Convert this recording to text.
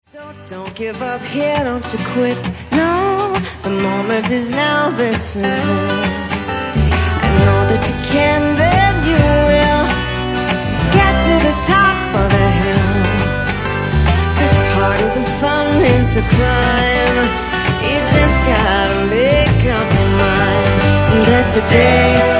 So don't give up here, don't you quit. No, the moment is now, this is it. I know that you can, then you will get to the top of the hill. 'Cause part of the fun is the climb. You just gotta make up your mind that today